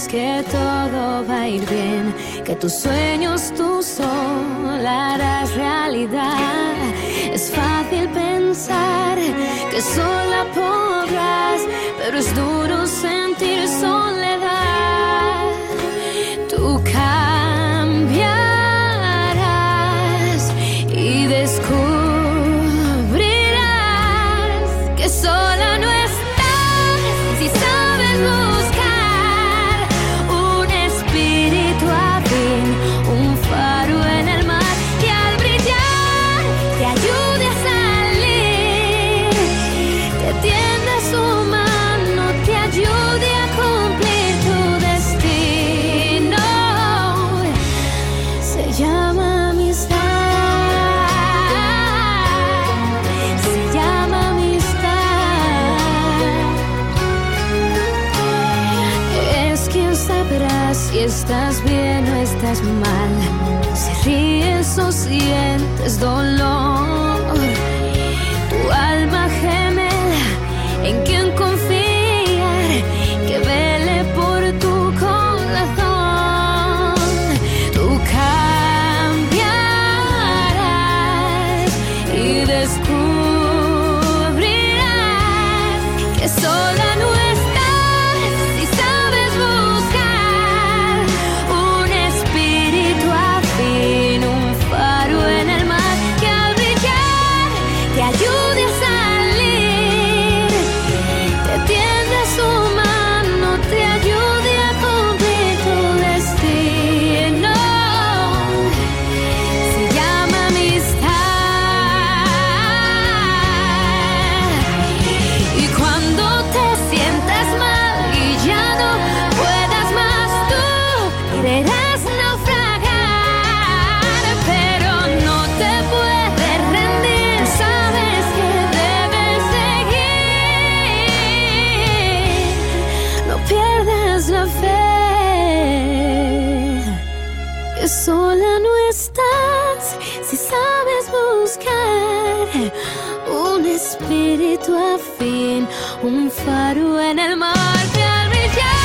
que todo va a ir bien, que tus sueños tú sola harás realidad. Es fácil pensar que sola podrás, pero es duro sentir soledad. Tú cambiarás y descubrirás que sola no estás si sabes buscar un espíritu afín, un faro en el mar que al brillar te ayude a salir, te tienda su mano, te ayude a cumplir tu destino. Se llama amistad, se llama amistad. Es quien sabrá si estás bien o estás mal, si ríes o sientes dolor. Tu alma gemela en quien confiar, que vele por tu corazón. Tú cambiarás y descubrirás que sola no estás si sabes buscar un espíritu afín, un faro en el mar que al brillar te ayude a salir, te tienda su mano, te ayude a cumplir tu destino. Se llama amistad. Y cuando te sientas mal y ya no puedas más, tú quererás naufragar, pero no te puedes rendir, sabes que debes seguir. No pierdas la fe, que sola no estás si sabes buscar un espíritu afín, un faro en el mar que al brillar